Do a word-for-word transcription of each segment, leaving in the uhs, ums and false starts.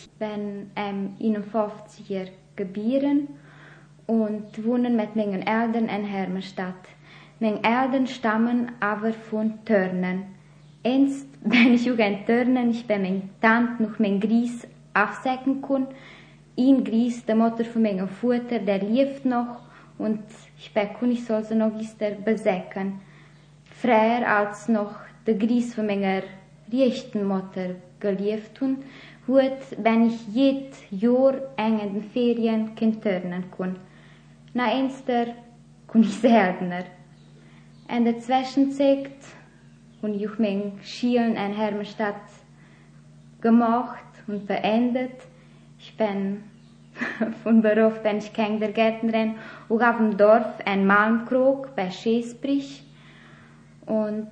bin ähm, einundfünfziger geboren und wohne mit meinen Eltern in Hermannstadt. Meine Eltern stammen aber von Törnen. Einst bin ich auch in Törnen, ich bin meine Tante noch mein Gries aufsäcken können. Ein Gries, der Mutter von meinem Vater, der lebt noch und ich bin ich soll sie noch gestern besäcken. Früher als noch der Gries von meiner rechten Mutter gelebt hat, bin ich jedes Jahr eng in den Ferien in Törnen kun. Na einster kun ich seltener. In der Zwischenzeit habe ich auch meine Schulen in Hermannstadt gemacht und beendet. Ich bin von Beruf bin ich Kindergärtnerin, auch auf dem Dorf in Malmkrog bei Schäßbrich. Und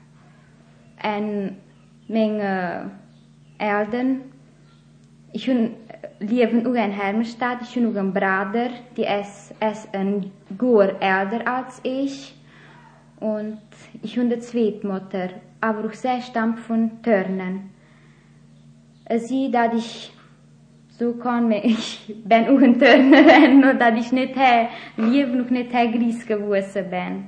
meine Eltern, ich lebe auch in Hermannstadt, ich habe auch einen Bruder, der ist, ist ein Jahr älter als ich. Und ich habe eine Zweitmutter, aber auch sie stammt von Törnen. Sie, dass ich so kann, ich bin auch ein Törnerin, nur dass ich nicht hier lebe und nicht hier Gries gewesen bin.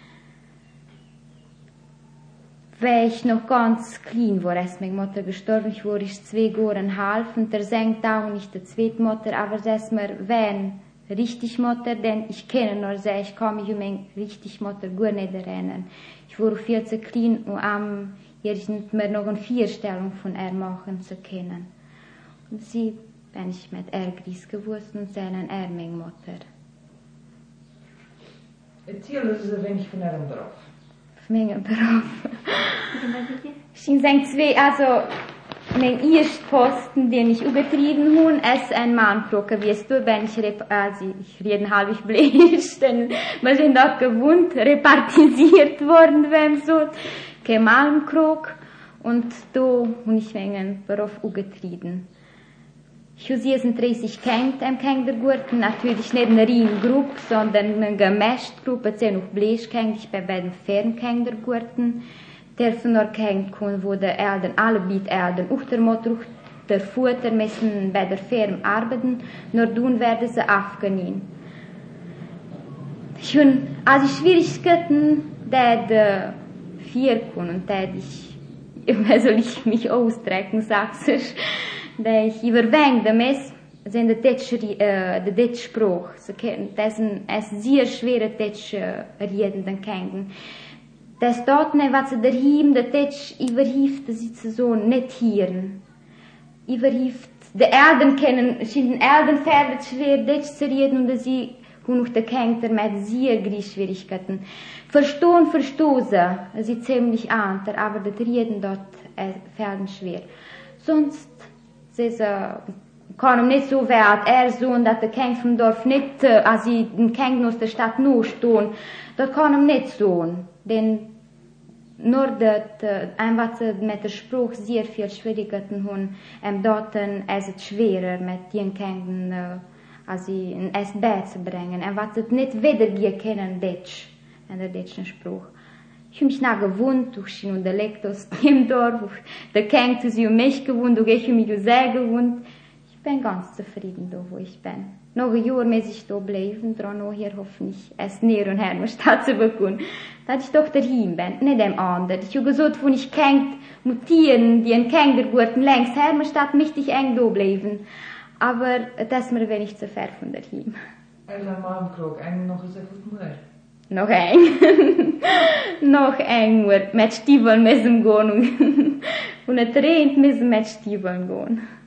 Weil ich noch ganz klein war, ist meine Mutter gestorben, ich war ich zwei Jahre und ein halb und der senkt auch nicht die zweite Mutter, aber sie ist mir, wenn, richtig Mutter, denn ich kenne nur sie, ich kann mich um meine richtig Mutter gut nicht erinnern. Ich war viel zu klein, um am jetzt nicht mehr noch eine Vierstellung von ihr machen zu können. Und sie bin ich mit ihr Gries gewusst und sie eine er meine Mutter. Erzählen Sie ein wenig von Ihrem Beruf. Von meinem Beruf. Ich denke zwei, also, mein erster Posten, den ich übertrieben habe, ist ein Malmkrog gewesen. Da bin ich, also, ich rede halb blöd, denn wir sind auch gewohnt, repartisiert worden, wenn so, kein Malmkrog. Und da habe ich meinen Beruf übertrieben. Ich habe siebenunddreißig Kinder im Kindergarten, natürlich nicht eine Riesengruppe, sondern eine gemischte Gruppe, es sind noch Bläschkinder, ich bin bei dem Fernkindergarten. Der von der Kinder kommen, wo die Eltern, alle beide Eltern, auch der Mutter, auch der Vater müssen bei der Firma arbeiten, nur dann werden sie aufgenommen. Ich habe also Schwierigkeiten, die vier kommen und die ich, wie soll ich mich ausdrücken, sagst du, die ich überwände muss, sind die deutsche, äh, die deutsche Sprache. Das ist ein sehr schwerer deutsche redenden Kinder. Das dort nicht, was sie daheim, der Deutsch überhilft, das ist so nicht hören. Überhilft, die Eltern kennen, den Eltern fällt es schwer, Deutsch zu reden, und sie haben auch die Kinder mit sehr großen Schwierigkeiten. Verstehen, verstehen sie, sie ziemlich anders, aber das Reden dort äh, fällt schwer. Sonst, sie kann nicht so weit, er so, dass die Kinder vom Dorf nicht, als sie den Kindern aus der Stadt nur stehen, das kann ihm nicht so. Denn nur dat, einfach mit der Spruch sehr viel Schwierigkeiten haben, ähm, dort ist es schwerer, mit den Kindern, äh, also in S B zu bringen. Und was sie nicht wiedergehen können, Deutsch, in der deutschen Spruch. Ich habe mich nach gewohnt, durch den Dialekt aus dem Dorf, der Kind zu sie und mich gewohnt, und ich habe mich sehr gewohnt. Ich bin ganz zufrieden, da wo ich bin. Noch ein Jahr muss ich da bleiben, daran auch hier hoffentlich es näher und Hermannstadt zu bekommen. Dass ich doch daheim bin, nicht dem anderen. Ich habe gesagt, wenn ich Kind mutieren, die in Kindergarten längs Hermannstadt, möchte ich eng da bleiben. Aber das ist mir wenig zu fern von daheim. Ella Malmkrog, eng noch eens even meer. Noch eng. Noch enger. Mit Stiefeln müssen gehen. Und es regnet, müssen mit Stiefeln gehen.